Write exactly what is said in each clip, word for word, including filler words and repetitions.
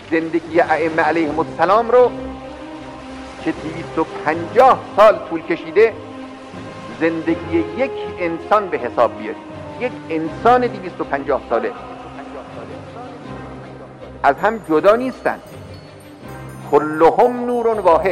زندگی ائمه علیهم السلام رو که دویست و پنجاه سال طول کشیده زندگی یک انسان به حساب بیارید. یک انسان دویست و پنجاه ساله از هم جدا نیستن، کلهم نور واحد.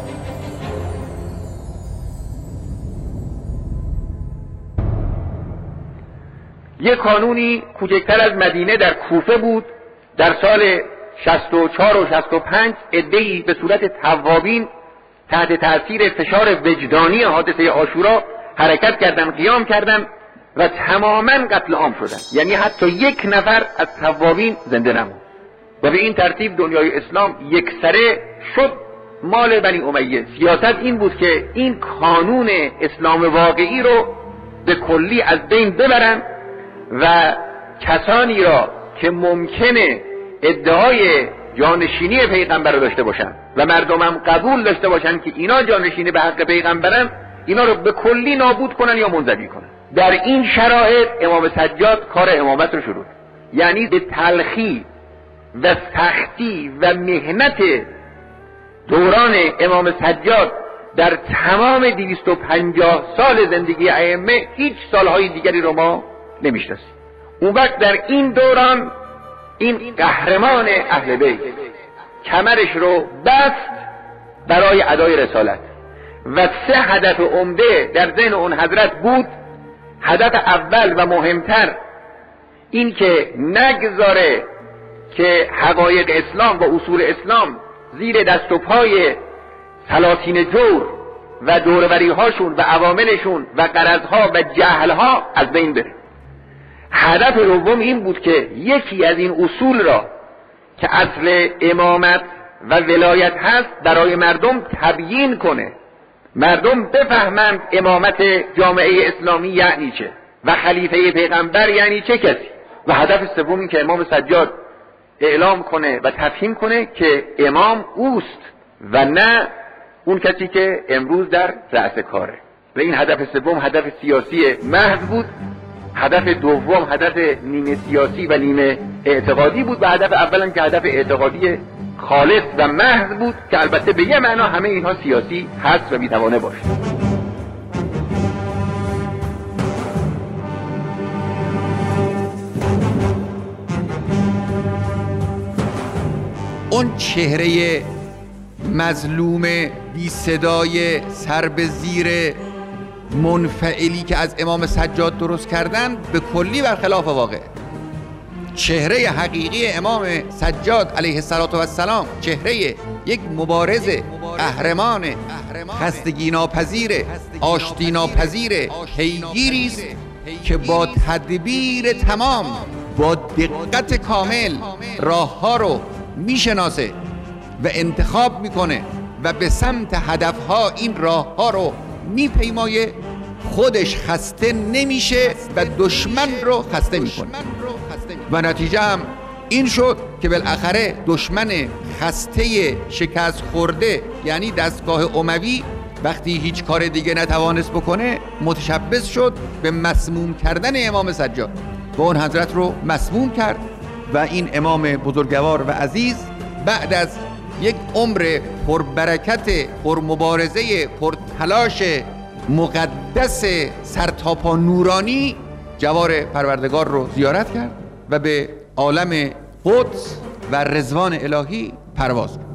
یک قانونی کوچکتر از مدینه در کوفه بود در سال شصت و چهار و شصت و پنج. عده‌ای به صورت توابین تحت تأثیر فشار وجدانی حادثه عاشورا حرکت کردن، قیام کردن و تماما قتل عام شدن. یعنی حتی یک نفر از توابین زنده نموند و به این ترتیب دنیای اسلام یکسره شد مال بنی امیه. سیاست این بود که این قانون اسلام واقعی رو به کلی از بین ببرن و کسانی را که ممکنه ادعای جانشینی پیغمبر رو داشته باشن و مردم هم قبول داشته باشن که اینا جانشینی به حق پیغمبرن، اینا رو به کلی نابود کنن یا منزوی کنن. در این شرایط امام سجاد کار امامت رو شروع، یعنی به تلخی و سختی و مهنت دوران امام سجاد در تمام دویست و پنجاه سال زندگی ائمه هیچ سالهای دیگری رو ما نمیشناسیم. اون وقت در این دوران این قهرمان اهل بیت کمرش رو بست برای ادای رسالت و سه هدف عمده در ذهن اون حضرت بود. هدف اول و مهمتر این که نگذاره که حقایق اسلام و اصول اسلام زیر دست و پای سلاطین جور و دوروری هاشون و عواملشون و غرضها و جهلها از بین بره. هدف دوم این بود که یکی از این اصول را که اصل امامت و ولایت هست برای مردم تبیین کنه، مردم بفهمند امامت جامعه اسلامی یعنی چه و خلیفه پیغمبر یعنی چه کسی. و هدف سوم این که امام سجاد اعلام کنه و تفهیم کنه که امام اوست و نه اون کسی که امروز در رأس کاره. و این هدف سوم هدف سیاسی محض بود. هدف دوم هدف نیمه سیاسی و نیمه اعتقادی بود و هدف اولم که هدف اعتقادی خالص و محض بود که البته به یه معنا همه اینها سیاسی هست و میتوانه باشه. اون چهره مظلوم بی صدای سر به زیر منفعلی که از امام سجاد درست کردن به کلی برخلاف واقع. چهره حقیقی امام سجاد علیه السلام چهره یک مبارز قهرمان، خستگی ناپذیر، آشتی ناپذیر، پیگیری است که با تدبیر تمام، با دقت کامل راهها رو میشناسه و انتخاب میکنه و به سمت هدفها این راهها رو میپیمایه. خودش خسته نمیشه و دشمن رو خسته میکنه و نتیجه هم این شد که بالاخره دشمن خسته شکست خورده یعنی دستگاه اموی وقتی هیچ کار دیگه نتوانست بکنه متشبث شد به مسموم کردن امام سجاد و اون حضرت رو مسموم کرد. و این امام بزرگوار و عزیز بعد از یک عمر پربرکت، پرمبارزه، پرتلاش مقدس سرتاپا نورانی جوار پروردگار رو زیارت کرد و به عالم قدس و رضوان الهی پرواز کرد.